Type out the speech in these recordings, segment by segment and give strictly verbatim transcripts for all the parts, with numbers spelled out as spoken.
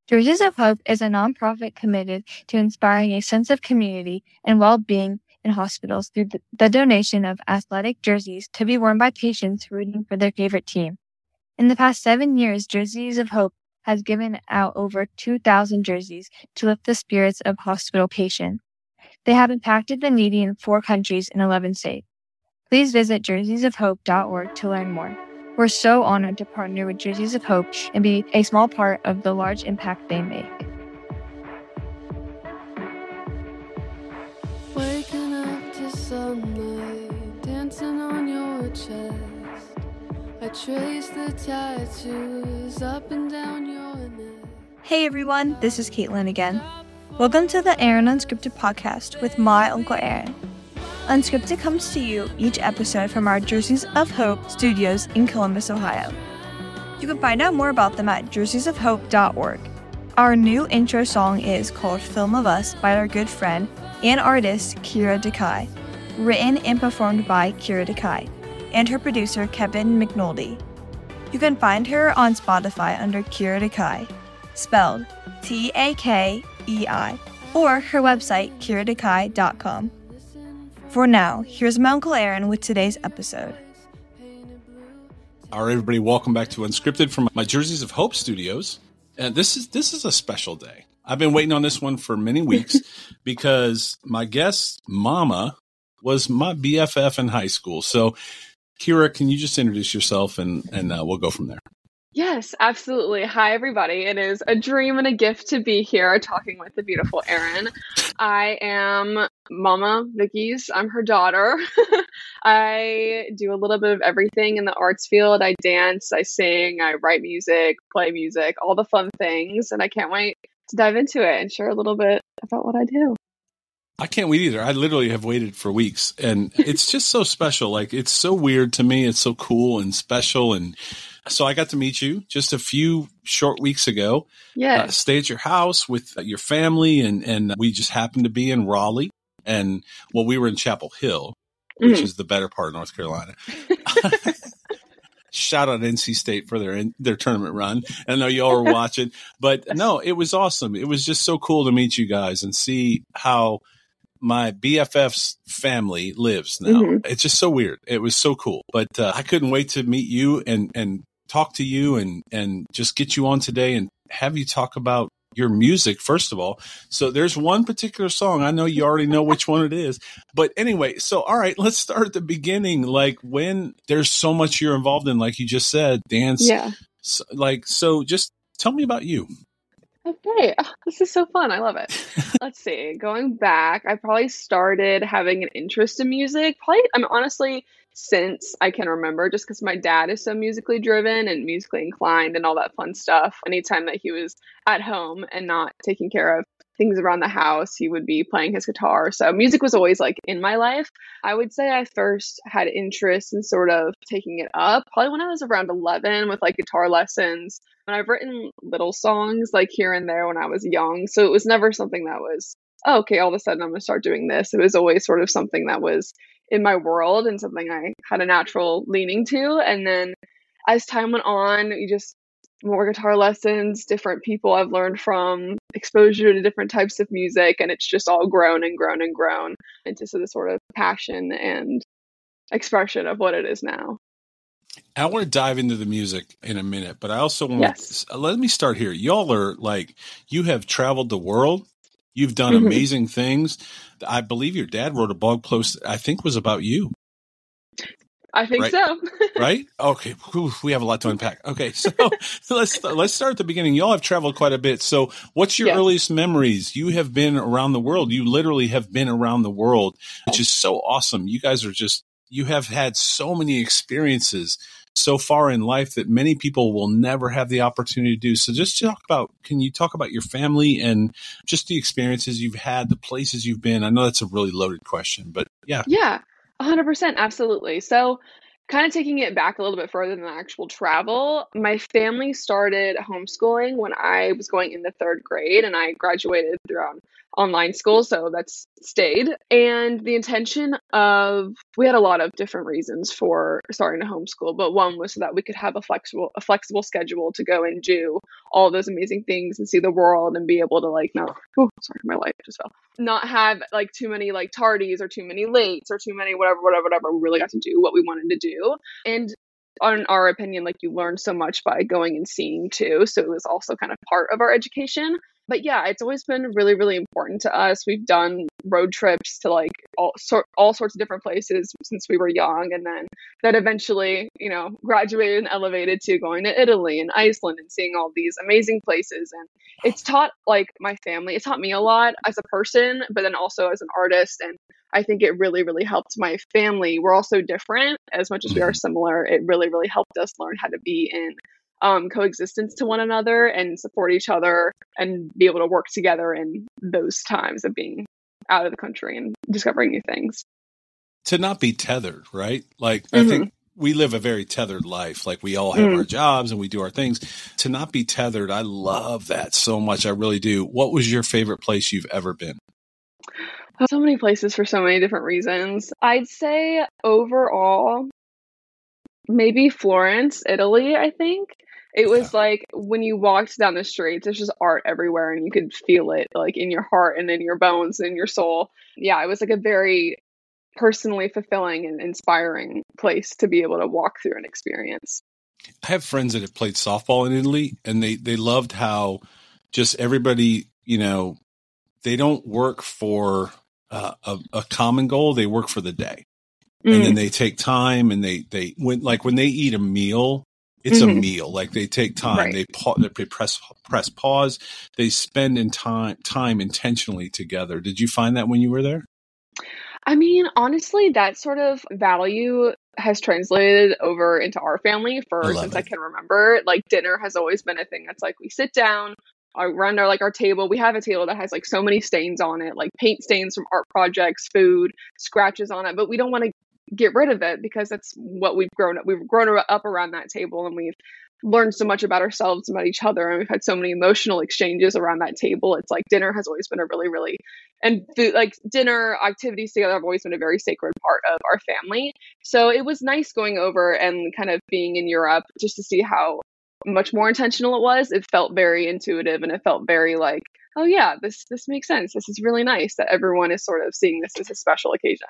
Jerseys of Hope is a nonprofit committed to inspiring a sense of community and well-being in hospitals through the donation of athletic jerseys to be worn by patients rooting for their favorite team. In the past seven years, Jerseys of Hope has given out over two thousand jerseys to lift the spirits of hospital patients. They have impacted the needy in four countries and eleven states. Please visit jerseys of hope dot org to learn more. We're so honored to partner with Jerseys of Hope and be a small part of the large impact they make. Waking up to sunlight, dancing on your chest. I trace the tattoos up and down your neck. Hey everyone, this is Caitlin again. Welcome to the Aaron Unscripted podcast with my Uncle Aaron. Unscripted comes to you each episode from our Jerseys of Hope studios in Columbus, Ohio. You can find out more about them at jerseys of hope dot org. Our new intro song is called Film of Us by our good friend and artist Kira DeKai, written and performed by Kira DeKai and her producer Kevin McNulty. You can find her on Spotify under Kira DeKai, spelled T A K E I, or her website kira dekai dot com. For now, here's my Uncle Aaron with today's episode. All right, everybody, welcome back to Unscripted from my Jerseys of Hope studios. And this is this is a special day. I've been waiting on this one for many weeks because my guest, Mama, was my B F F in high school. So, Kira, can you just introduce yourself and, and uh, we'll go from there. Yes, absolutely. Hi, everybody. It is a dream and a gift to be here talking with the beautiful Erin. I am Mama Vicky's. I'm her daughter. I do a little bit of everything in the arts field. I dance, I sing, I write music, play music, all the fun things. And I can't wait to dive into it and share a little bit about what I do. I can't wait either. I literally have waited for weeks and it's just so special. Like, it's so weird to me. It's so cool and special. And so I got to meet you just a few short weeks ago. Yeah. Uh, stay at your house with your family. And, and we just happened to be in Raleigh. And well, we were in Chapel Hill, which mm-hmm. is the better part of North Carolina. Shout out N C State for their their tournament run. I know y'all were watching, but no, it was awesome. It was just so cool to meet you guys and see how my B F F's family lives now. Mm-hmm. It's just so weird. It was so cool. But uh, I couldn't wait to meet you and, and talk to you and, and just get you on today and have you talk about your music, first of all. So there's one particular song. I know you already know which one it is. But anyway, so all right, let's start at the beginning. Like, when there's so much you're involved in, like you just said, dance. Yeah. So, like, so just tell me about you. Okay, oh, this is so fun. I love it. Let's see. Going back, I probably started having an interest in music. Probably, I'm honestly, since I can remember, just because my dad is so musically driven and musically inclined and all that fun stuff. Anytime that he was at home and not taking care of things around the house, he would be playing his guitar. So music was always like in my life. I would say I first had interest in sort of taking it up probably when I was around eleven with like guitar lessons. And I've written little songs like here and there when I was young. So it was never something that was, oh, okay, all of a sudden I'm going to start doing this. It was always sort of something that was in my world and something I had a natural leaning to. And then as time went on, you just more guitar lessons, different people I've learned from, exposure to different types of music. And it's just all grown and grown and grown into the sort of passion and expression of what it is now. I want to dive into the music in a minute, but I also want yes. to, let me start here. Y'all are like, you have traveled the world. You've done mm-hmm. amazing things. I believe your dad wrote a blog post, I think was about you. I think right? so. Right? Okay. Whew, we have a lot to unpack. Okay. So let's, let's start at the beginning. Y'all have traveled quite a bit. So what's your yes. earliest memories? You have been around the world. You literally have been around the world, which is so awesome. You guys are just, you have had so many experiences so far in life that many people will never have the opportunity to do. So just talk about, can you talk about your family and just the experiences you've had, the places you've been? I know that's a really loaded question, but yeah. Yeah, one hundred percent. Absolutely. So kind of taking it back a little bit further than the actual travel, my family started homeschooling when I was going into third grade and I graduated around online school, so that's stayed. And the intention of, we had a lot of different reasons for starting to homeschool, but one was so that we could have a flexible a flexible schedule to go and do all those amazing things and see the world and be able to like not oh sorry my light just fell not have like too many like tardies or too many lates or too many whatever whatever whatever. We really got to do what we wanted to do. And in our opinion, like you learn so much by going and seeing too, so it was also kind of part of our education. But yeah, it's always been really, really important to us. We've done road trips to like all sort all sorts of different places since we were young, and then that eventually, you know, graduated and elevated to going to Italy and Iceland and seeing all these amazing places. And it's taught like my family, it taught me a lot as a person, but then also as an artist. And I think it really, really helped my family. We're all so different as much as we are similar. It really, really helped us learn how to be in um, coexistence to one another and support each other and be able to work together in those times of being out of the country and discovering new things. To not be tethered, right? Like, mm-hmm. I think we live a very tethered life. Like we all have mm. our jobs and we do our things. To not be tethered, I love that so much. I really do. What was your favorite place you've ever been? So many places for so many different reasons. I'd say overall, maybe Florence, Italy, I think. It was yeah. like when you walked down the streets, there's just art everywhere and you could feel it like in your heart and in your bones and your soul. Yeah, it was like a very personally fulfilling and inspiring place to be able to walk through and experience. I have friends that have played softball in Italy, and they, they loved how just everybody, you know, they don't work for uh, a, a common goal. They work for the day. Mm. And then they take time and they, they, when, like when they eat a meal, it's mm-hmm. a meal. Like they take time, right. they, pa- they press, press pause. They spend in time, time intentionally together. Did you find that when you were there? I mean, honestly, that sort of value has translated over into our family for I since it. I can remember. Like dinner has always been a thing that's like we sit down, around our like our table. We have a table that has like so many stains on it, like paint stains from art projects, food, scratches on it, but we don't want to get rid of it because that's what we've grown up. We've grown up around that table and we've learned so much about ourselves, about each other, and we've had so many emotional exchanges around that table. It's like dinner has always been a really, really, and food, like dinner activities together have always been a very sacred part of our family. So it was nice going over and kind of being in Europe just to see how much more intentional it was. It felt very intuitive and it felt very like, oh yeah, this this makes sense. This is really nice that everyone is sort of seeing this as a special occasion.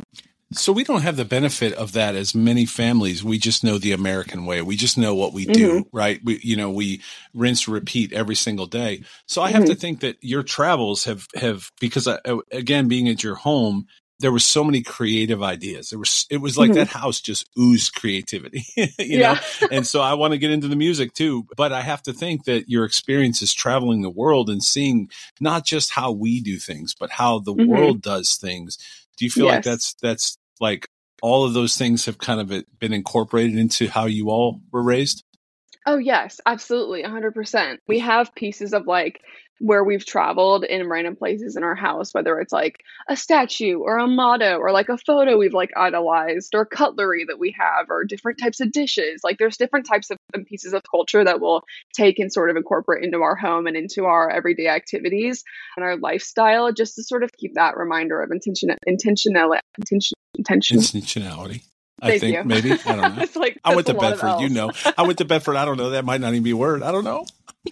So we don't have the benefit of that as many families. We just know the American way. We just know what we do, mm-hmm. right? We, you know, we rinse, repeat every single day. So I mm-hmm. have to think that your travels have, have, because I, again, being at your home, there were so many creative ideas. There was, it was like mm-hmm. that house just oozed creativity, you yeah. know? And so I want to get into the music too, but I have to think that your experience is traveling the world and seeing not just how we do things, but how the mm-hmm. world does things. Do you feel yes. like that's, that's, like all of those things have kind of been incorporated into how you all were raised? Oh, yes, absolutely. one hundred percent. We have pieces of like where we've traveled in random places in our house, whether it's like a statue or a motto or like a photo we've like idolized or cutlery that we have or different types of dishes. Like there's different types of pieces of culture that we'll take and sort of incorporate into our home and into our everyday activities and our lifestyle just to sort of keep that reminder of intention, intentional, intention, intention. intentionality. I Thank think you. maybe. I don't know. like, I went to Bedford, you know. I went to Bedford. I don't know. That might not even be a word. I don't know.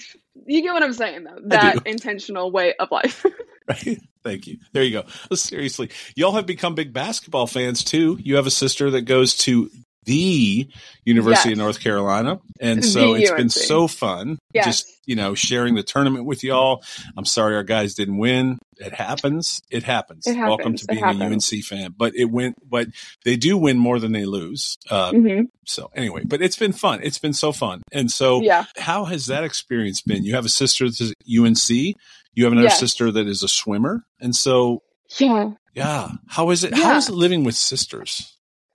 You get what I'm saying, though. That intentional way of life. Right. Thank you. There you go. Seriously. Y'all have become big basketball fans, too. You have a sister that goes to the University yes. of North Carolina. And so the it's U N C. Been so fun yes. just, you know, sharing the tournament with y'all. I'm sorry our guys didn't win. It happens. It happens. It happens. Welcome to being a U N C fan. But it went, but they do win more than they lose. Uh, mm-hmm. So anyway, but it's been fun. It's been so fun. And so yeah. how has that experience been? You have a sister that's at U N C. You have another yes. sister that is a swimmer. And so, yeah. Yeah. How is it? Yeah. How is it living with sisters?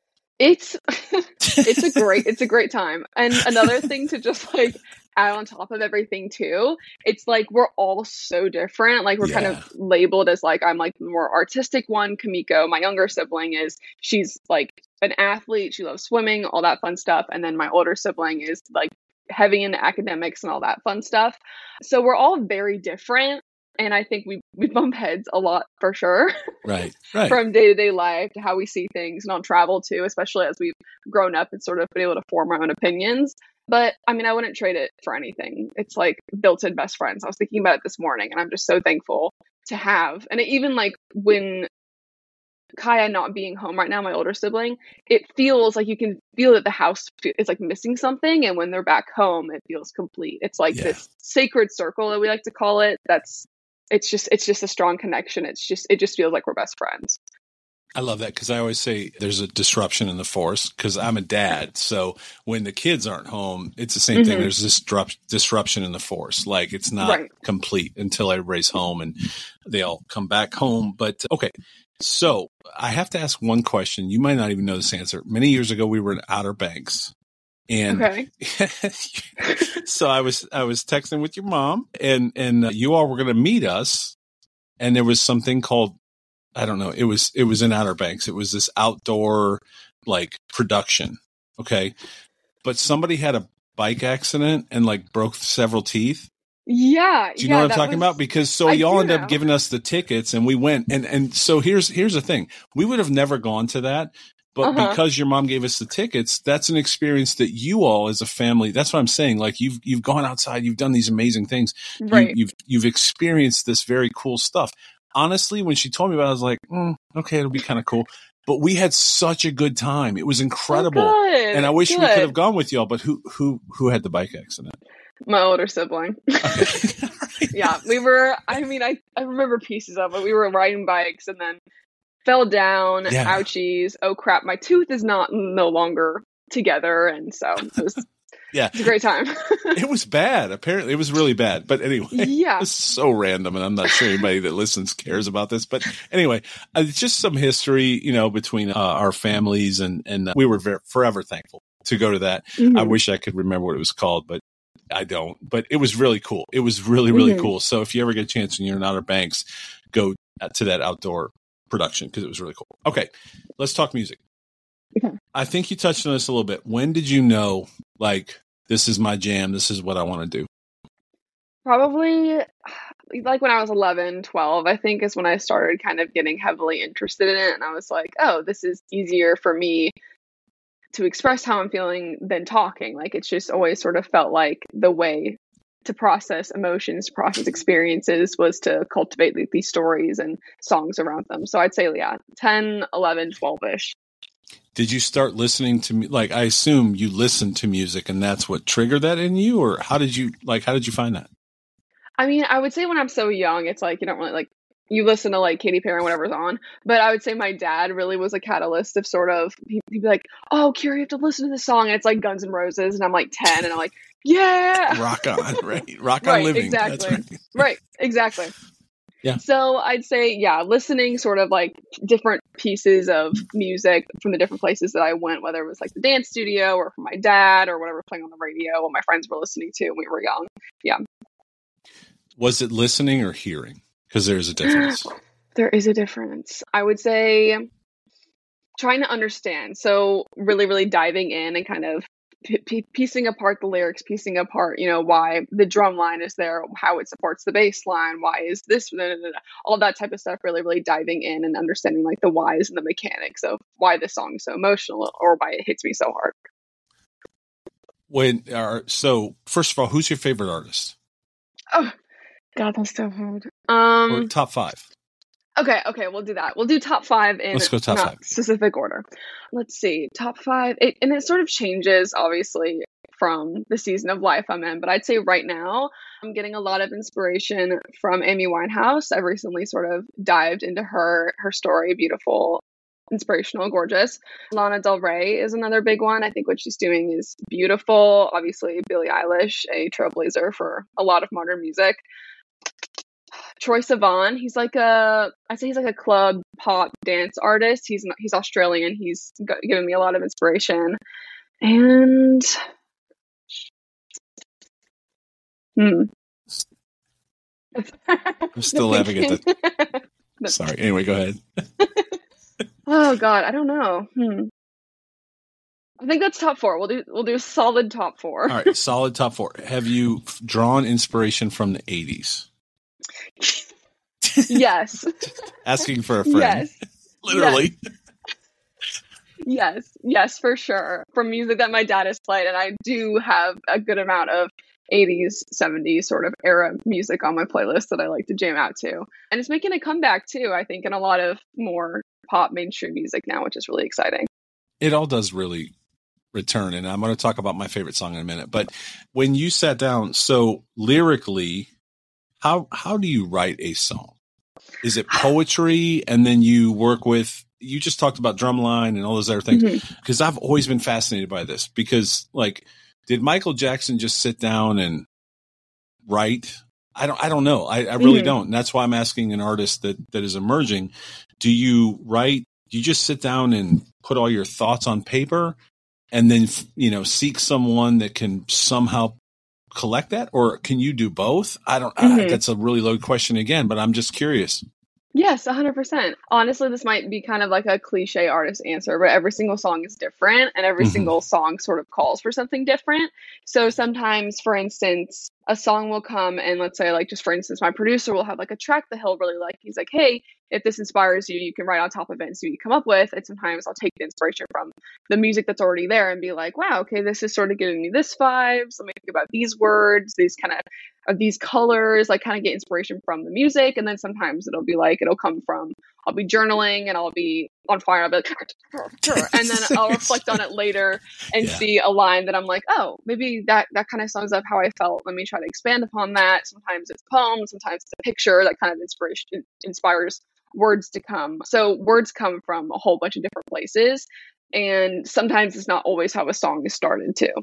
It's, it's a great, it's a great time. And another thing to just like add on top of everything too, it's like, we're all so different. Like we're yeah. kind of labeled as like, I'm like the more artistic one. Kamiko, my younger sibling is, she's like an athlete. She loves swimming, all that fun stuff. And then my older sibling is like heavy into academics and all that fun stuff. So we're all very different. And I think we, we bump heads a lot for sure. Right, right. From day to day life to how we see things and on travel too, especially as we've grown up and sort of been able to form our own opinions. But I mean, I wouldn't trade it for anything. It's like built-in best friends. I was thinking about it this morning and I'm just so thankful to have. And it, even like when Kaya not being home right now, my older sibling, it feels like you can feel that the house is like missing something. And when they're back home, it feels complete. It's like Yeah. this sacred circle that we like to call it. That's, it's just, it's just a strong connection. It's just, it just feels like we're best friends. I love that because I always say there's a disruption in the force because I'm a dad. So when the kids aren't home, it's the same Mm-hmm. thing. There's this drop, disruption in the force. Like it's not Right. complete until everybody's home and they all come back home. But okay. So I have to ask one question. You might not even know this answer. Many years ago, we were in Outer Banks. And Okay. so I was I was texting with your mom and, and uh, you all were going to meet us. And there was something called I don't know. It was, it was in Outer Banks. It was this outdoor like production. Okay. But somebody had a bike accident and like broke several teeth. Yeah. Do you yeah, know what I'm that talking was- about? Because so I y'all do ended now. up giving us the tickets and we went and, and so here's, here's the thing. We would have never gone to that, but Uh-huh. because your mom gave us the tickets, that's an experience that you all as a family, that's what I'm saying. Like you've, you've gone outside, you've done these amazing things. You- Right. you've, you've experienced this very cool stuff. Honestly, when she told me about it, I was like, mm, okay, it'll be kind of cool. But we had such a good time. It was incredible. Oh, good. And I wish we Good. could have gone with y'all, but who, who, who had the bike accident? My older sibling. Okay. Yeah, we were, I mean, I, I remember pieces of it. We were riding bikes and then fell down. Yeah. Ouchies. Oh crap, my tooth is not no longer together. And so it was, Yeah. it was a great time. It was bad. Apparently, it was really bad. But anyway, Yeah. it's so random, and I'm not sure anybody that listens cares about this. But anyway, uh, it's just some history, you know, between uh, our families, and and uh, we were ver- forever thankful to go to that. Mhm. I wish I could remember what it was called, but I don't. But it was really cool. It was really really Mhm. cool. So if you ever get a chance and you're in Outer Banks, go to that outdoor production because it was really cool. Okay, let's talk music. Okay. I think you touched on this a little bit. When did you know, like, this is my jam, this is what I want to do? Probably like when I was eleven, twelve, I think is when I started kind of getting heavily interested in it. And I was like, oh, this is easier for me to express how I'm feeling than talking. Like it's just always sort of felt like the way to process emotions, to process experiences was to cultivate like, these stories and songs around them. So I'd say, yeah, ten, eleven, twelve-ish. Did you start listening to me? Like, I assume you listened to music and that's what triggered that in you, or how did you, like, how did you find that? I mean, I would say when I'm so young, it's like you don't really like you listen to like Katy Perry and whatever's on. But I would say my dad really was a catalyst of sort of he'd, he'd be like, "Oh, Kira, you have to listen to this song." And it's like Guns N' Roses, and I'm like ten, and I'm like, "Yeah, Rock on, right? Rock on Right, living. exactly. That's right. right, exactly." Yeah. So I'd say, yeah, listening sort of like different pieces of music from the different places that I went, whether it was like the dance studio or from my dad or whatever was playing on the radio, what my friends were listening to when we were young. Yeah. Was it listening or hearing? Because there's a difference. There is a difference. I would say trying to understand. So really, really diving in and kind of p- p- piecing apart the lyrics, piecing apart, you know, why the drum line is there, how it supports the bass line, why is this, blah, blah, blah, blah, all that type of stuff, really, really diving in and understanding like the whys and the mechanics of why this song is so emotional or why it hits me so hard. When are so first of all, who's your favorite artist? Oh, God, that's so hard. Or Um, top five? Okay, okay, we'll do that. We'll do top five in Let's go top not five. specific order. Let's see, top five, it, and it sort of changes, obviously, from the season of life I'm in. But I'd say right now, I'm getting a lot of inspiration from Amy Winehouse. I've recently sort of dived into her her story, beautiful, inspirational, gorgeous. Lana Del Rey is another big one. I think what she's doing is beautiful. Obviously, Billie Eilish, a trailblazer for a lot of modern music. Troye Sivan, he's like a, I'd say he's like a club pop dance artist. He's not, he's Australian. He's got, given me a lot of inspiration. And hmm. I'm still laughing at that. Sorry. Anyway, go ahead. Oh God, I don't know. Hmm. I think that's top four. We'll do we'll do a solid top four. All right, solid top four. Have you f- drawn inspiration from the eighties? Yes. Asking for a friend. Yes. Literally. Yes. Yes, yes, for sure. From music that my dad has played, and I do have a good amount of eighties, seventies sort of era music on my playlist that I like to jam out to. And it's making a comeback too, I think, in a lot of more pop mainstream music now, which is really exciting. It all does really return, and I'm going to talk about my favorite song in a minute. But when you sat down, so lyrically, how how do you write a song? Is it poetry, and then you work with? You just talked about drumline and all those other things, because mm-hmm. I've always been fascinated by this. Because, like, did Michael Jackson just sit down and write? I don't. I don't know. I, I really mm-hmm. don't. And that's why I'm asking an artist that that is emerging. Do you write? Do you just sit down and put all your thoughts on paper, and then you know seek someone that can somehow collect that, or can you do both? I don't. Mm-hmm. I, that's a really loaded question again, but I'm just curious. Yes, one hundred percent. Honestly, this might be kind of like a cliche artist answer, but every single song is different and every mm-hmm. single song sort of calls for something different. So sometimes, for instance, a song will come and let's say, like, just for instance, my producer will have like a track that he'll really like. He's like, hey, if this inspires you, you can write on top of it and see what you come up with. And sometimes I'll take the inspiration from the music that's already there and be like, wow, okay, this is sort of giving me this vibe. So let me think about these words, these kind of of these colors, like kind of get inspiration from the music. And then sometimes it'll be like, it'll come from, I'll be journaling and I'll be on fire. I'll be like, and then I'll reflect on it later and yeah. see a line that I'm like, oh, maybe that, that kind of sums up how I felt. Let me try to expand upon that. Sometimes it's poems, sometimes it's a picture that kind of inspiration inspires words to come. So words come from a whole bunch of different places. And sometimes it's not always how a song is started too.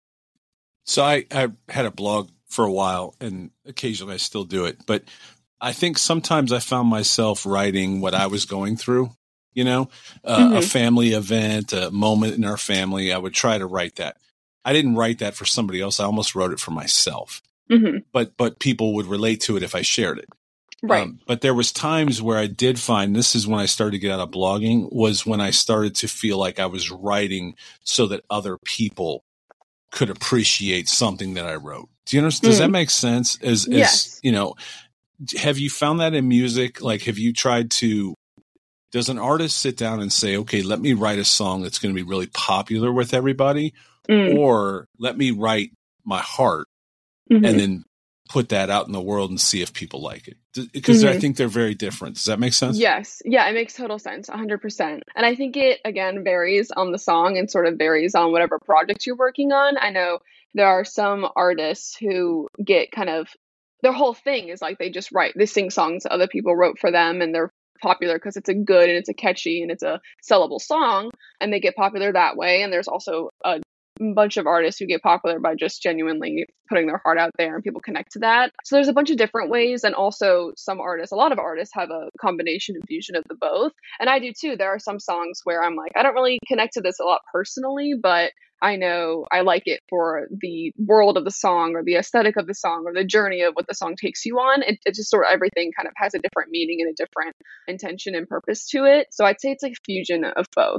So I, I had a blog for a while, and occasionally I still do it. But I think sometimes I found myself writing what I was going through, you know, uh, mm-hmm. a family event, a moment in our family. I would try to write that. I didn't write that for somebody else. I almost wrote it for myself. Mm-hmm. But but people would relate to it if I shared it. Right. Um, but there was times where I did find, this is when I started to get out of blogging, was when I started to feel like I was writing so that other people could appreciate something that I wrote. Do you understand? Does mm. that make sense? As, yes. as, you know, have you found that in music? Like, have you tried to, does an artist sit down and say, okay, let me write a song that's going to be really popular with everybody, mm. or let me write my heart mm-hmm. and then put that out in the world and see if people like it? Because mm-hmm. I think they're very different. Does that make sense? Yes. Yeah, it makes total sense. one hundred percent. And I think it, again, varies on the song and sort of varies on whatever project you're working on. I know there are some artists who get kind of, their whole thing is like they just write, they sing songs that other people wrote for them and they're popular because it's a good and it's a catchy and it's a sellable song and they get popular that way. And there's also a bunch of artists who get popular by just genuinely putting their heart out there and people connect to that. So there's a bunch of different ways. And also some artists, a lot of artists have a combination and fusion of the both. And I do too. There are some songs where I'm like, I don't really connect to this a lot personally, but I know I like it for the world of the song or the aesthetic of the song or the journey of what the song takes you on. It, it just sort of everything kind of has a different meaning and a different intention and purpose to it. So I'd say it's like a fusion of both.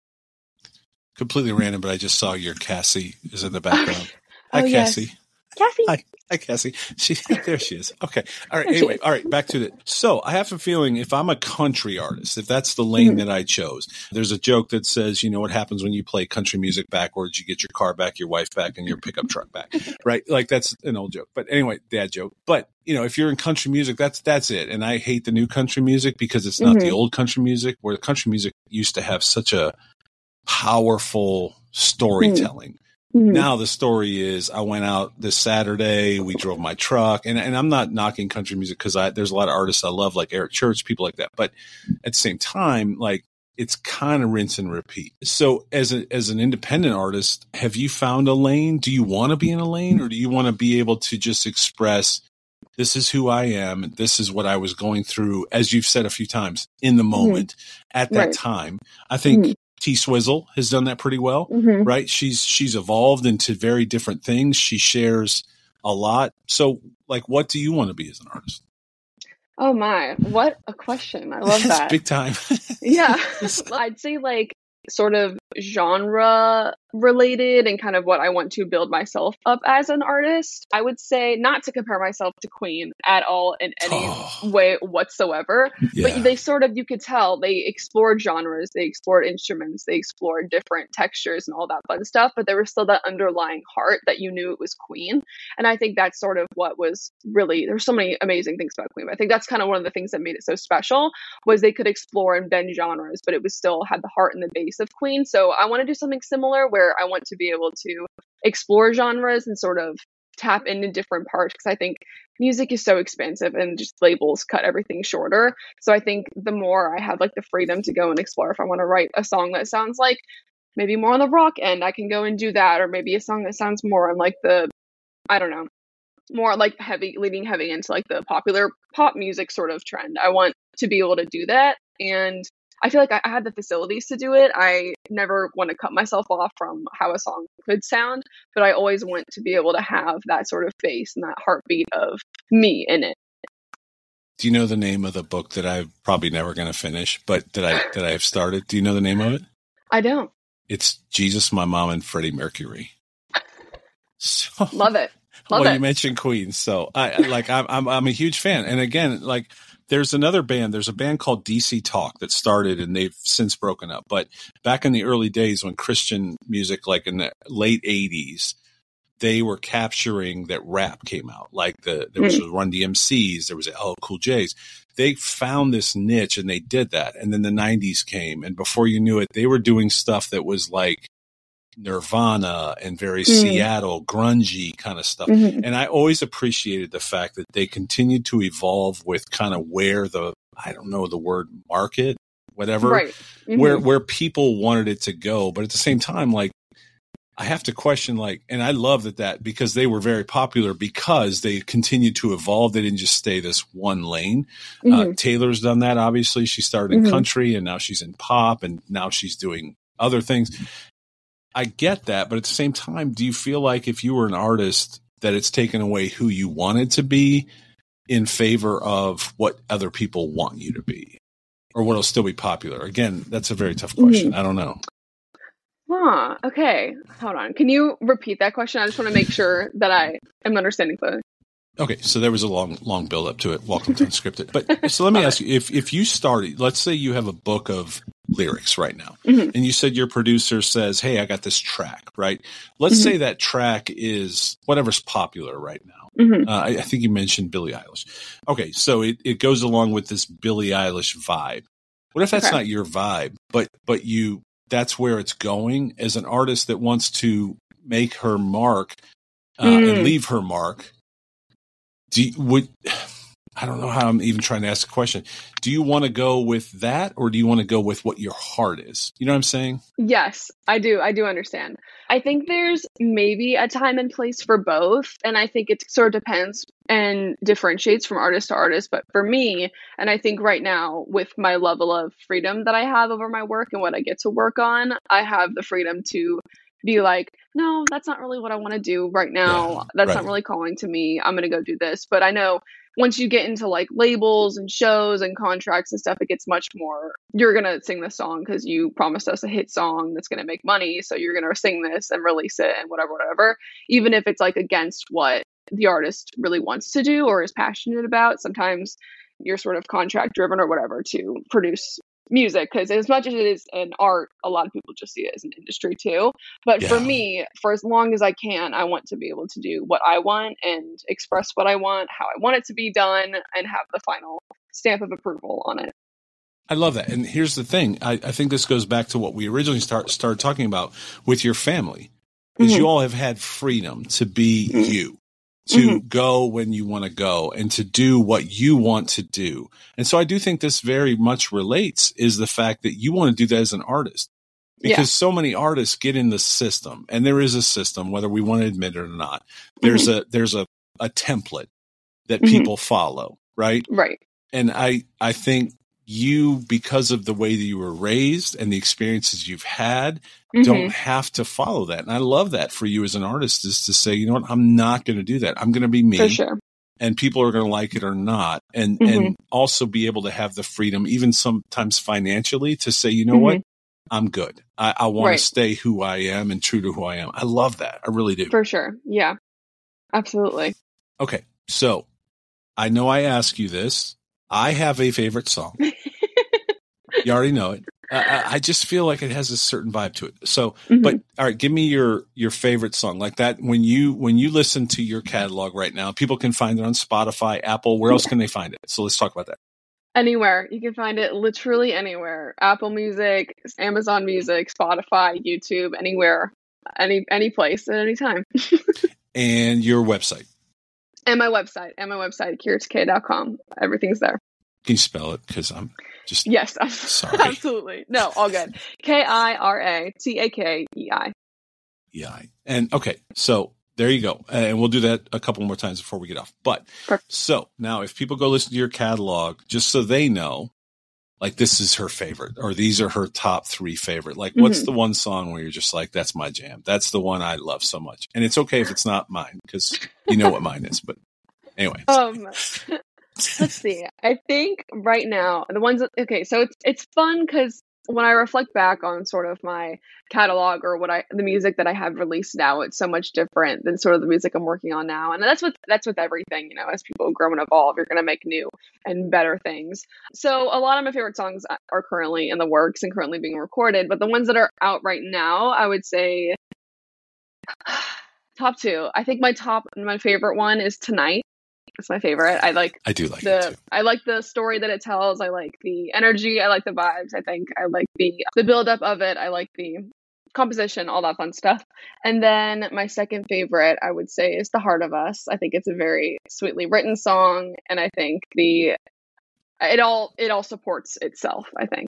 Completely random, but I just saw your Cassie is in the background. Hi, oh, Cassie. Yes. Cassie. Hi. Hi, Cassie. She, there she is. Okay. All right. Anyway, all right. Back to it. So I have a feeling if I'm a country artist, if that's the lane mm-hmm. that I chose, there's a joke that says, you know, what happens when you play country music backwards? You get your car back, your wife back, and your pickup truck back, right? Like that's an old joke. But anyway, dad joke. But, you know, if you're in country music, that's that's it. And I hate the new country music because it's not mm-hmm. the old country music, where the country music used to have such a powerful storytelling. Mm-hmm. Now the story is I went out this Saturday, we drove my truck, and, and I'm not knocking country music because I there's a lot of artists I love like Eric Church, people like that. But at the same time, like it's kind of rinse and repeat. So as a, as an independent artist, have you found a lane? Do you want to be in a lane, or do you want to be able to just express, this is who I am, this is what I was going through, as you've said a few times, in the moment, mm-hmm. at that right. time? I think mm-hmm. T Swizzle has done that pretty well, mm-hmm. right? She's she's evolved into very different things. She shares a lot. So, like, what do you want to be as an artist? Oh my, what a question. I love that. Big time. Yeah. I'd say, like, sort of genre related and kind of what I want to build myself up as an artist, I would say not to compare myself to Queen at all in any Oh. way whatsoever. Yeah. But they sort of, you could tell, they explored genres, they explored instruments, they explored different textures and all that fun stuff. But there was still that underlying heart that you knew it was Queen. And I think that's sort of what was really, there's so many amazing things about Queen. But I think that's kind of one of the things that made it so special was they could explore and bend genres, but it was still had the heart and the base of Queen. So I want to do something similar where I want to be able to explore genres and sort of tap into different parts, because I think music is so expansive and just labels cut everything shorter. So I think the more I have like the freedom to go and explore, if I want to write a song that sounds like maybe more on the rock end, I can go and do that, or maybe a song that sounds more on like the, I don't know, more like heavy, leading heavy into like the popular pop music sort of trend. I want to be able to do that, and I feel like I have the facilities to do it. I never want to cut myself off from how a song could sound, but I always want to be able to have that sort of face and that heartbeat of me in it. Do you know the name of the book that I'm probably never going to finish, but that I that I have started? Do you know the name of it? I don't. It's Jesus, My Mom, and Freddie Mercury. So, Love it. Love well, it. you mentioned Queen, so I like I'm I'm I'm a huge fan. And again, like there's another band. There's a band called D C Talk that started, and they've since broken up. But back in the early days when Christian music, like in the late eighties, they were capturing that rap came out. Like the there was Mm. Run D M Cs, there was L L Cool J's. They found this niche and they did that. And then the nineties came, and before you knew it, they were doing stuff that was like Nirvana and very Mm. Seattle grungy kind of stuff. Mhm. And I always appreciated the fact that they continued to evolve with kind of where the, I don't know the word, market, whatever, Right. Mhm. where, where people wanted it to go. But at the same time, like, I have to question, like, and I love that, that because they were very popular because they continued to evolve. They didn't just stay this one lane. Uh, Mhm. Taylor's done that. Obviously, she started in Mhm. country and now she's in pop and now she's doing other things. I get that, but at the same time, do you feel like if you were an artist that it's taken away who you wanted to be in favor of what other people want you to be, or what'll still be popular? Again, that's a very tough question. I don't know. Huh. Okay. Hold on. Can you repeat that question? I just want to make sure that I am understanding clearly. Okay, so there was a long, long build up to it. Welcome to Unscripted. But so let me ask you: if if you started, let's say you have a book of lyrics right now, Mhm. and you said your producer says, "Hey, I got this track." Right? Let's Mhm. say that track is whatever's popular right now. Mhm. Uh, I, I think you mentioned Billie Eilish. Okay, so it, it goes along with this Billie Eilish vibe. What if that's Okay. not your vibe, but but you that's where it's going as an artist that wants to make her mark uh, Mm. and leave her mark? Do you, would I don't know how I'm even trying to ask a question. Do you want to go with that, or do you want to go with what your heart is? You know what I'm saying? Yes, I do. I do understand. I think there's maybe a time and place for both. And I think it sort of depends and differentiates from artist to artist. But for me, and I think right now with my level of freedom that I have over my work and what I get to work on, I have the freedom to be like, no, that's not really what I want to do right now. Yeah, That's right. not really calling to me. I'm going to go do this. But I know once you get into like labels and shows and contracts and stuff, it gets much more, you're going to sing this song because you promised us a hit song that's going to make money. So you're going to sing this and release it and whatever, whatever, even if it's like against what the artist really wants to do or is passionate about. Sometimes you're sort of contract driven or whatever to produce music, because as much as it is an art, a lot of people just see it as an industry too. But for Yeah. me, for as long as I can, I want to be able to do what I want and express what I want, how I want it to be done, and have the final stamp of approval on it. I love that. And here's the thing. I, I think this goes back to what we originally start, started talking about with your family, is Mhm. you all have had freedom to be Mhm. you, to go when you want to go and to do what you want to do. And so I do think this very much relates, is the fact that you want to do that as an artist, because Yeah. so many artists get in the system, and there is a system, whether we want to admit it or not. There's a, there's a, a template that Mhm. people follow, right? Right. And I, I think you, because of the way that you were raised and the experiences you've had, Mhm. don't have to follow that. And I love that for you as an artist, is to say, you know what, I'm not going to do that. I'm going to be me, For sure. and people are going to like it or not. And, Mhm. and also be able to have the freedom, even sometimes financially, to say, you know Mhm. what, I'm good. I, I want Right. to stay who I am and true to who I am. I love that. I really do. For sure. Yeah, absolutely. Okay. So I know I ask you this. I have a favorite song. You already know it. Uh, I I just feel like it has a certain vibe to it. So, Mhm. but all right, give me your your favorite song like that. When you when you listen to your catalog right now, people can find it on Spotify, Apple. Where else can they find it? So let's talk about that. Anywhere. You can find it literally anywhere. Apple Music, Amazon Music, Spotify, YouTube, anywhere, any any place at any time. And your website. And my website, and my website, curious k dot com. Everything's there. Can you spell it? Because I'm just Yes, Sorry. absolutely. No, all good. K I R A T A K E I. yeah. And okay, so there you go. And we'll do that a couple more times before we get off. But Perfect. so now if people go listen to your catalog, just so they know, like this is her favorite or these are her top three favorite. Like what's Mhm. the one song where you're just like, that's my jam. That's the one I love so much. And it's okay if it's not mine because you know what mine is. But anyway. Um, let's see. I think right now the ones that, okay, so it's it's fun because when I reflect back on sort of my catalog or what I the music that I have released now, it's so much different than sort of the music I'm working on now. And that's with that's with everything, you know, as people grow and evolve, you're gonna make new and better things. So a lot of my favorite songs are currently in the works and currently being recorded, but the ones that are out right now, I would say top two. I think my top my favorite one is Tonight. It's my favorite. I like I do like it the too. I like the story that it tells. I like the energy. I like the vibes. I think I like the the build up of it. I like the composition, all that fun stuff. And then my second favorite, I would say, is The Heart of Us. I think it's a very sweetly written song, and I think the it all it all supports itself, I think.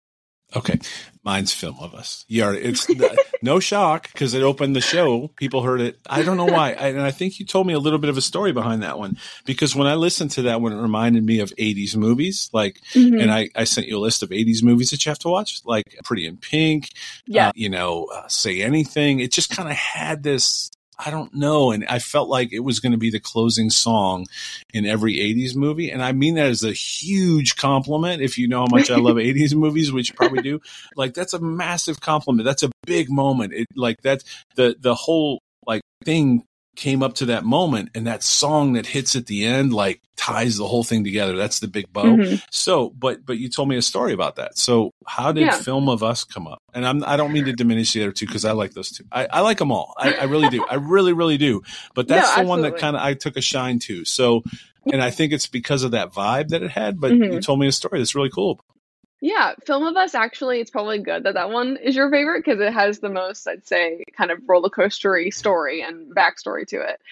Okay. Mine's Film of Us. Yeah, it's no shock because it opened the show. People heard it. I don't know why. I, and I think you told me a little bit of a story behind that one because when I listened to that one, it reminded me of eighties movies. Like, Mhm. and I, I sent you a list of eighties movies that you have to watch, like Pretty in Pink, Yeah. uh, you know, uh, Say Anything. It just kind of had this, I don't know. And I felt like it was going to be the closing song in every eighties movie. And I mean that as a huge compliment. If you know how much I love eighties movies, which you probably do, like that's a massive compliment. That's a big moment. It like that's the, the whole like thing came up to that moment and that song that hits at the end, like ties the whole thing together. That's the big bow. Mhm. So, but, but you told me a story about that. So how did Yeah. Film of Us come up? And I'm, I don't mean to diminish the other two because I like those two. I, I like them all. I, I really do. I really, really do. But that's No, the one that absolutely. kind of I took a shine to. So, and I think it's because of that vibe that it had, but Mhm. you told me a story that's really cool. Yeah, Film of Us, actually, it's probably good that that one is your favorite because it has the most, I'd say, kind of roller coastery story and backstory to it.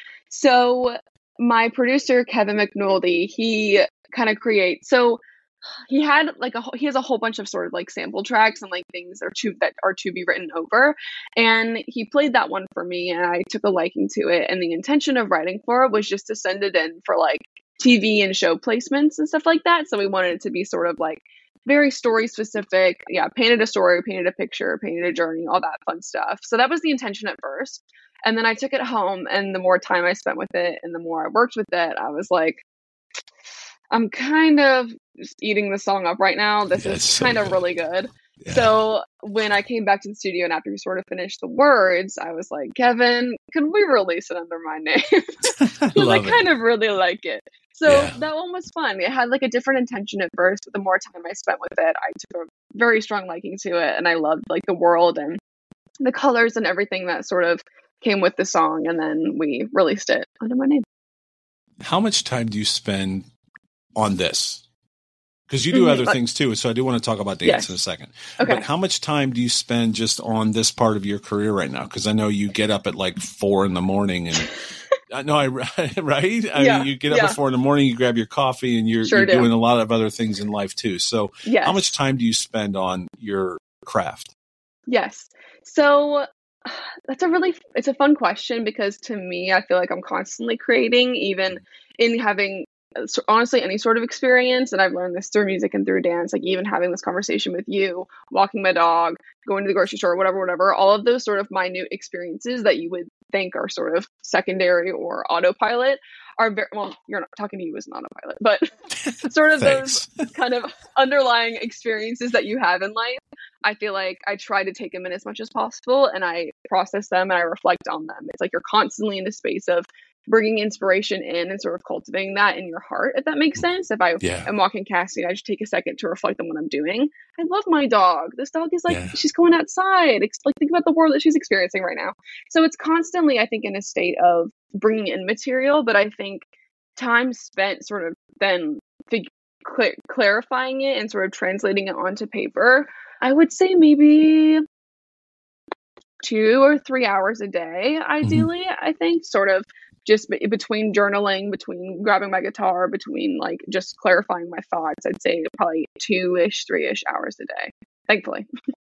So my producer, Kevin McNulty, he kind of creates, so he had like a, whole- he has a whole bunch of sort of like sample tracks and like things are to, that are to be written over. And he played that one for me and I took a liking to it. And the intention of writing for it was just to send it in for like T V and show placements and stuff like that. So we wanted it to be sort of like very story specific. Yeah, painted a story, painted a picture, painted a journey, all that fun stuff. So that was the intention at first. And then I took it home, and the more time I spent with it and the more I worked with it, I was like, I'm kind of just eating the song up right now. This Yeah, is it's so kind of good. really good. Yeah. So when I came back to the studio and after we sort of finished the words, I was like, Kevin, could we release it under my name? I Because I love kind it. of really like it. So Yeah. that one was fun. It had like a different intention at first, but the more time I spent with it, I took a very strong liking to it, and I loved like the world and the colors and everything that sort of came with the song. And then we released it under my name. How much time do you spend on this? Because you do Mhm, other but- things too. So I do want to talk about dance Yes. in a second. Okay. But how much time do you spend just on this part of your career right now? Because I know you get up at like four in the morning and I know I right. I Yeah, mean, you get up yeah. at four in the morning, you grab your coffee, and you're, Sure you're do. doing a lot of other things in life too. So Yes. how much time do you spend on your craft? Yes. So that's a really it's a fun question because to me, I feel like I'm constantly creating, even in having uh, so honestly any sort of experience. And I've learned this through music and through dance, like even having this conversation with you, walking my dog, going to the grocery store, whatever, whatever, all of those sort of minute experiences that you would think are sort of secondary or autopilot are very, well, you're not talking to you as an autopilot, but sort of those Thanks. kind of underlying experiences that you have in life, I feel like I try to take them in as much as possible, and I process them and I reflect on them. It's like you're constantly in the space of bringing inspiration in and sort of cultivating that in your heart, if that makes sense. If I Yeah. am walking casting, I just take a second to reflect on what I'm doing. I love my dog. This dog is like, Yeah. she's going outside. It's like, think about the world that she's experiencing right now. So it's constantly, I think, in a state of bringing in material, but I think time spent sort of then fig- cl- clarifying it and sort of translating it onto paper, I would say maybe two or three hours a day, ideally, mm-hmm. I think, sort of just be- between journaling, between grabbing my guitar, between like just clarifying my thoughts, I'd say probably two-ish, three-ish hours a day, thankfully.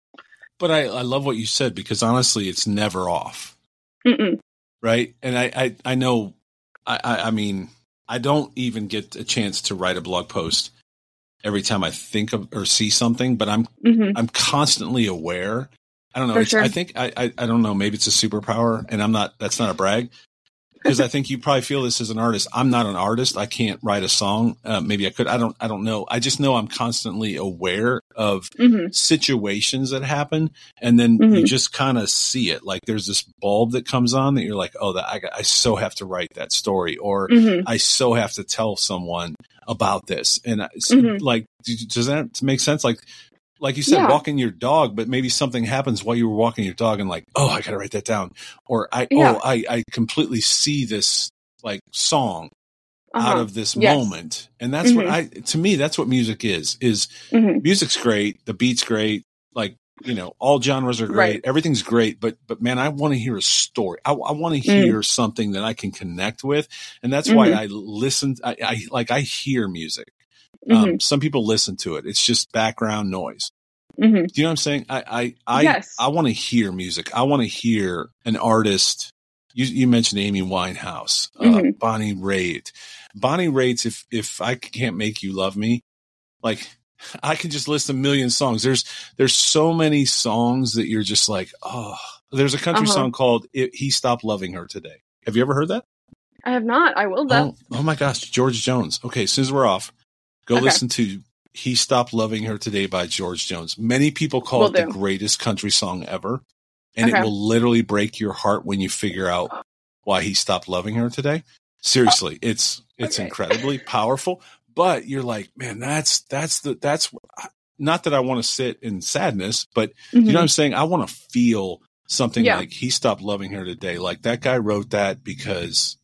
But I, I love what you said, because honestly, it's never off. Mm-mm. Right? And I, I, I know, I, I, I mean, I don't even get a chance to write a blog post every time I think of or see something, but I'm mm-hmm. I'm constantly aware. I don't know. It's, sure. I think I, I I don't know. Maybe it's a superpower, and I'm not. That's not a brag, because I think you probably feel this as an artist. I'm not an artist. I can't write a song. Uh, maybe I could. I don't. I don't know. I just know I'm constantly aware of mm-hmm. situations that happen, and then mm-hmm. you just kind of see it. Like there's this bulb that comes on that you're like, oh, that I, I so have to write that story, or mm-hmm. I so have to tell someone about this. And mm-hmm. like, does that make sense? Like, like you said, yeah. walking your dog, but maybe something happens while you were walking your dog and like, oh, I got to write that down. Or I, yeah. oh, I, I completely see this like song uh-huh. out of this yes. moment. And that's mm-hmm. what I, to me, that's what music is, is mm-hmm. music's great. The beat's great. Like, you know, all genres are great. Right. Everything's great. But, but man, I want to hear a story. I, I want to hear mm. something that I can connect with. And that's mm-hmm. why I listen. I, I like, I hear music. Mm-hmm. Um, some people listen to it. It's just background noise. Mm-hmm. Do you know what I'm saying? I, I, I, yes. I want to hear music. I want to hear an artist. You, you mentioned Amy Winehouse, mm-hmm. uh, Bonnie Raitt. Bonnie Raitt, if, if I can't make you love me, like, I can just list a million songs. There's there's so many songs that you're just like, oh. There's a country uh-huh. song called it, He Stopped Loving Her Today. Have you ever heard that? I have not. I will though. Oh, oh my gosh, George Jones. Okay, as soon as we're off, go okay. listen to He Stopped Loving Her Today by George Jones. Many people call will it do. the greatest country song ever. And okay. it will literally break your heart when you figure out why he stopped loving her today. Seriously, it's it's okay. incredibly powerful. But you're like, man, that's, that's the, that's not that I want to sit in sadness, but mm-hmm. you know what I'm saying? I want to feel something yeah. like He Stopped Loving Her Today. Like that guy wrote that because,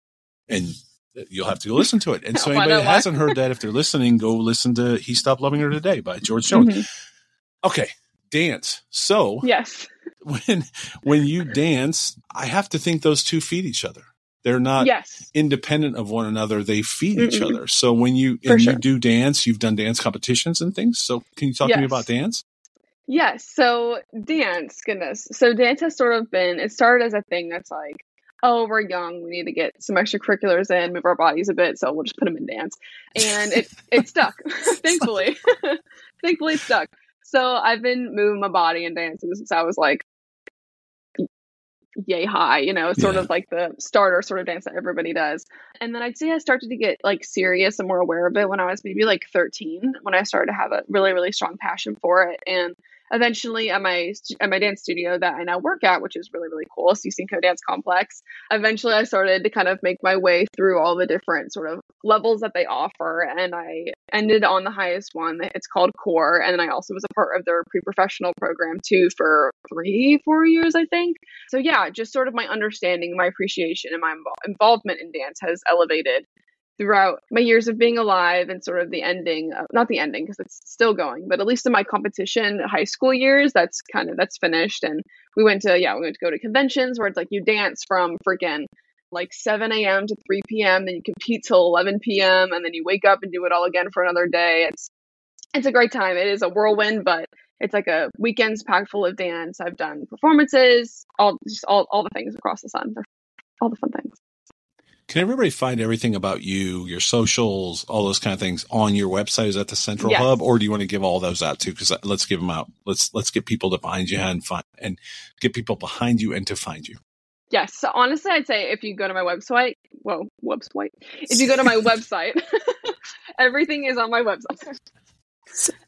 and you'll have to go listen to it. And so anybody that hasn't heard that, if they're listening, go listen to He Stopped Loving Her Today by George Jones. Mm-hmm. Okay. Dance. So yes, when, when you dance, I have to think those two feed each other. They're not yes. independent of one another. They feed Mm-mm. each other. So when you, For and sure. you do dance, you've done dance competitions and things. So can you talk yes. to me about dance? Yes. So dance, goodness. So dance has sort of been, it started as a thing that's like, oh, we're young. We need to get some extracurriculars in, move our bodies a bit. So we'll just put them in dance. And it, it stuck, thankfully. Thankfully it stuck. So I've been moving my body and dancing since I was like, yay high, you know, sort yeah. of like the starter sort of dance that everybody does. And then I'd say I started to get like serious and more aware of it when I was maybe like thirteen, when I started to have a really, really strong passion for it. And eventually at my at my dance studio that I now work at, which is really, really cool, C Cinco Dance Complex, eventually I started to kind of make my way through all the different sort of levels that they offer. And I ended on the highest one. It's called Core. And then I also was a part of their pre-professional program too for three, four years, I think. So yeah, just sort of my understanding, my appreciation, and my involvement in dance has elevated throughout my years of being alive, and sort of the ending, of, not the ending because it's still going, but at least in my competition high school years, that's kind of, that's finished. And we went to, yeah, we went to go to conventions where it's like you dance from freaking like seven a.m. to three p.m. then you compete till eleven p.m. and then you wake up and do it all again for another day. It's, it's a great time. It is a whirlwind, but it's like a weekends packed full of dance. I've done performances, all, just all, all the things across the sun, all the fun things. Can everybody find everything about you, your socials, all those kind of things on your website? Is that the central yes. hub, or do you want to give all those out too? Because let's give them out. Let's let's get people to find you and find and get people behind you and to find you. Yes. So honestly, I'd say if you go to my website, whoa, website. If you go to my website, everything is on my website.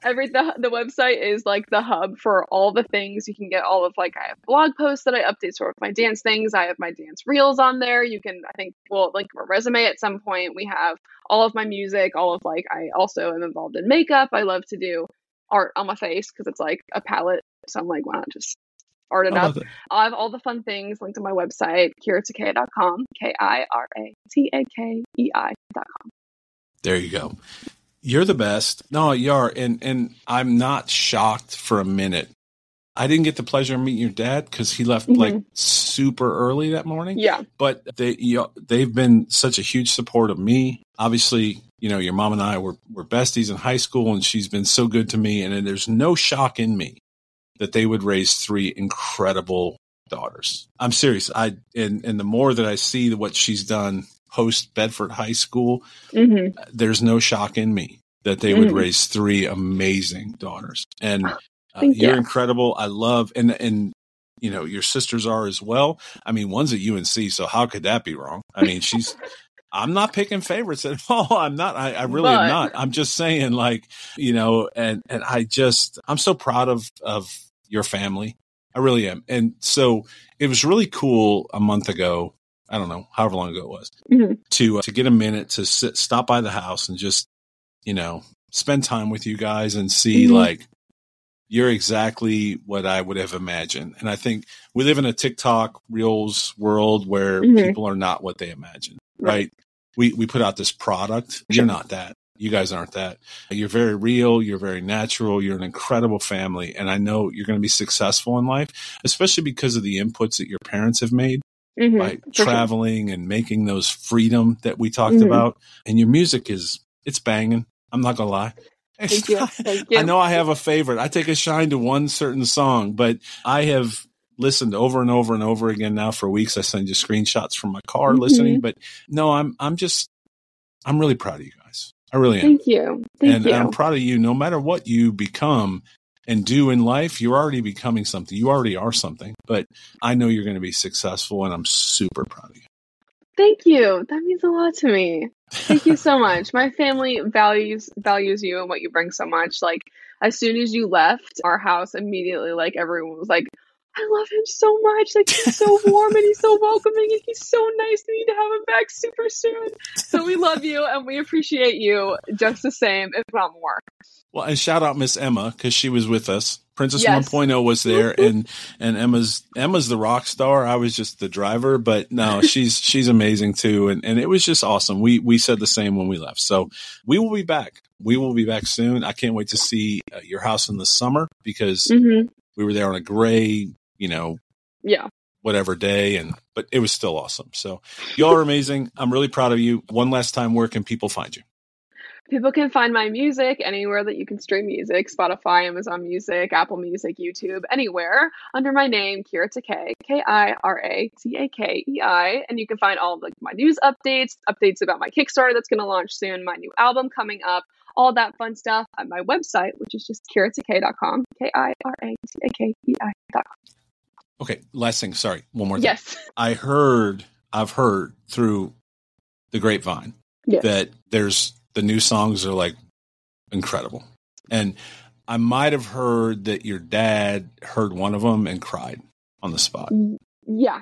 every the, the website is like the hub for all the things. You can get all of like, I have blog posts that I update sort of my dance things. I have my dance reels on there. You can, I think, well, like a resume at some point. We have all of my music, all of like, I also am involved in makeup. I love to do art on my face because it's like a palette. So I'm like, why not just art it I up? love it. I have all the fun things linked to my website, kira takei dot com, K I R A T A K E I dot com. There you go. You're the best. No, you are. And, and I'm not shocked for a minute. I didn't get the pleasure of meeting your dad because he left Mhm. like super early that morning. Yeah. But they, you know, they've been such a huge support of me. Obviously, you know, your mom and I were, were besties in high school, and she's been so good to me. And there's no shock in me that they would raise three incredible daughters. I'm serious. I and and the more that I see what she's done post Bedford High School, hmm there's no shock in me that they would Mhm. raise three amazing daughters. And uh, Thank you're you. incredible. I love and and you know your sisters are as well. I mean, one's at U N C, so how could that be wrong? I mean, she's. I'm not picking favorites at all. I'm not. I, I really But- am not. I'm just saying, like, you know, and and I just I'm so proud of of your family. I really am. And so it was really cool a month ago. I don't know, however long ago it was, Mhm. to uh, to get a minute to sit, stop by the house and just, you know, spend time with you guys and see Mhm. like you're exactly what I would have imagined. And I think we live in a TikTok Reels world where Mhm. people are not what they imagine, Right. right? We we put out this product. Sure. You're not that. You guys aren't that. You're very real. You're very natural. You're an incredible family. And I know you're going to be successful in life, especially because of the inputs that your parents have made Mhm. by For sure. traveling and making those freedom that we talked Mhm. about. And your music is, it's banging. I'm not going to lie. Thank you. Thank you. I know I have a favorite. I take a shine to one certain song, but I have listened over and over and over again now for weeks. I send you screenshots from my car Mhm. listening, but no, I'm, I'm just, I'm really proud of you guys. I really am. Thank you. Thank and you. I'm proud of you. No matter what you become and do in life, you're already becoming something. You already are something, but I know you're going to be successful, and I'm super proud of you. Thank you. That means a lot to me. Thank you so much. My family values values you and what you bring so much. Like, as soon as you left our house, immediately, like, everyone was like, I love him so much. Like, he's so warm and he's so welcoming and he's so nice. We need to have him back super soon. So we love you and we appreciate you just the same, if not more. Well, and shout out Miss Emma, because she was with us. Princess Yes. 1.0 was there, and and Emma's Emma's the rock star. I was just the driver, but no, she's she's amazing too, and and it was just awesome. We we said the same when we left. So we will be back. We will be back soon. I can't wait to see uh, your house in the summer, because Mm-hmm. we were there on a gray, you know, Yeah. whatever day, and but it was still awesome. So y'all are amazing. I'm really proud of you. One last time, where can people find you? People can find my music anywhere that you can stream music, Spotify, Amazon Music, Apple Music, YouTube, anywhere, under my name, Kira Takei, K I R A T A K E I. And you can find all of like my news updates, updates about my Kickstarter that's going to launch soon, my new album coming up, all that fun stuff at my website, which is just kira takei dot com, K I R A T A K E I dot com. Okay, last thing. Sorry, one more thing. Yes. I heard, I've heard through the grapevine Yes. that there's the new songs are like incredible. And I might have heard that your dad heard one of them and cried on the spot. Yeah.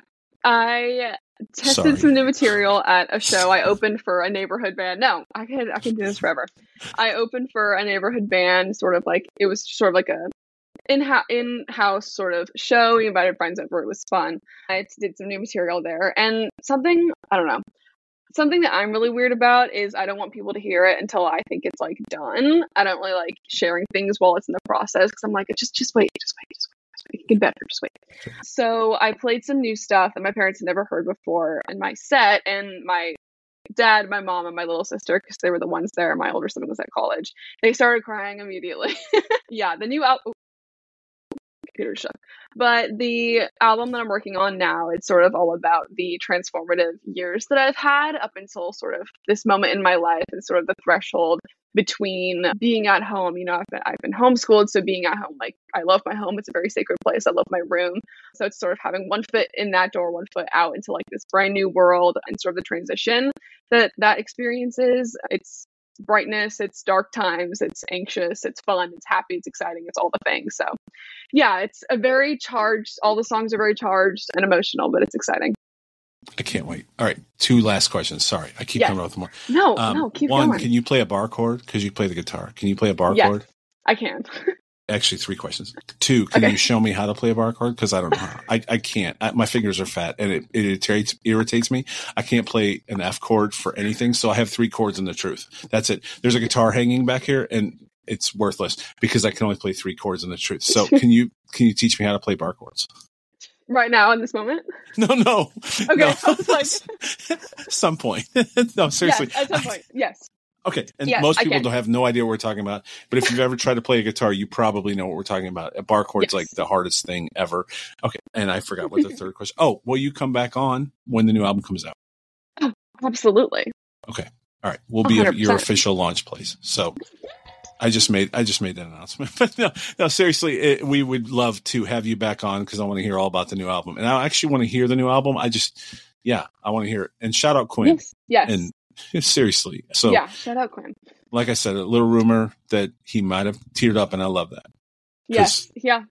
I tested Sorry. some new material at a show. I opened for a neighborhood band. No, I can I can do this forever. I opened for a neighborhood band, sort of like it was sort of like a in in house sort of show. We invited friends over. It was fun. I did some new material there, and something I don't know. Something that I'm really weird about is I don't want people to hear it until I think it's like done. I don't really like sharing things while it's in the process because I'm like, just just wait, just wait, just wait, just wait. It can get better, just wait. So I played some new stuff that my parents had never heard before in my set, and my dad, my mom, and my little sister, because they were the ones there. My older sibling was at college. They started crying immediately. Yeah, the new album. Computer shook. But the album that I'm working on now, it's sort of all about the transformative years that I've had up until sort of this moment in my life, and sort of the threshold between being at home. You know, I've been, I've been homeschooled, so being at home, like, I love my home. It's a very sacred place. I love my room. So it's sort of having one foot in that door, one foot out into like this brand new world, and sort of the transition that that experience is. It's brightness, it's dark times, it's anxious, it's fun, it's happy, it's exciting, it's all the things. So yeah, it's a very charged, all the songs are very charged and emotional, but it's exciting. I can't wait. All right. Two last questions. Sorry. I keep Yes. coming up with more. No, Um, no, keep one, going. can you play a bar chord? Because you play the guitar. Can you play a bar Yes. chord? I can. Actually, three questions. Two, can Okay. you show me how to play a bar chord? Because I don't know how. I, I can't. I, my fingers are fat, and it, it irritates, irritates me. I can't play an F chord for anything, so I have three chords in the truth. That's it. There's a guitar hanging back here, and it's worthless because I can only play three chords in the truth. So can you can you teach me how to play bar chords? Right now in this moment? No, no. Okay, No. I was like- some point. No, seriously. Yes, at some point. Yes. Okay. And Yes, most I people can. don't have no idea what we're talking about. But if you've ever tried to play a guitar, you probably know what we're talking about. A bar chord's Yes. like the hardest thing ever. Okay. And I forgot what the third question. Oh, will you come back on when the new album comes out? Absolutely. Okay. All right. We'll be one at hundred your percent. official launch place. So I just made I just made that announcement. But no, no, seriously, it, we would love to have you back on because I want to hear all about the new album. And I actually want to hear the new album. I just, yeah, I want to hear it. And shout out Quinn. Yes. Yes. And seriously. So yeah. Shout out Quinn. like I said, a little rumor that he might have teared up, and I love that. Yes. Yeah.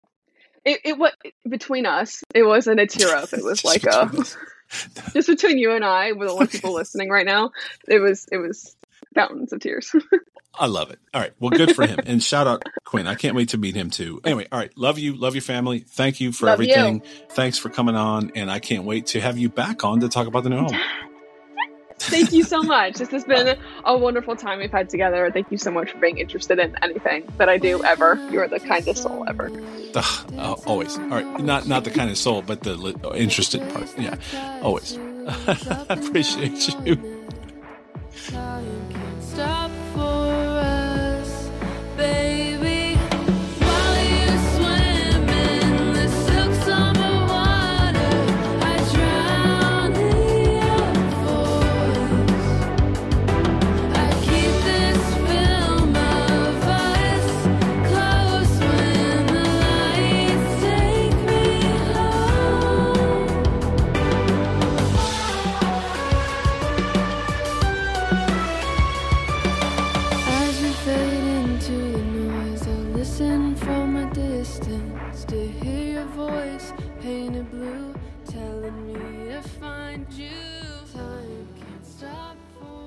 It it was between us. It wasn't a tear up. It was Just like a between us. just between you and I, with the only people listening right now. It was it was fountains of tears. I love it. All right. Well, good for him. And shout out Quinn. I can't wait to meet him too. Anyway, all right. Love you. Love your family. Thank you for Love you. everything. Thanks for coming on. And I can't wait to have you back on to talk about the new album. Thank you so much. This has been a wonderful time we've had together. Thank you so much for being interested in anything that I do ever. You're the kindest soul ever. Ugh, uh, always. All right. Not not the kind of soul, but the li- interested part. Yeah. Always. I appreciate you. Time can't stop for us, baby. While you swim in the silk summer water, I drown in your voice. I keep this film of us close when the lights take me home. As we fade into the noise, I'll listen from a distance to hear your voice painted blue, telling me to find you. Time can't stop for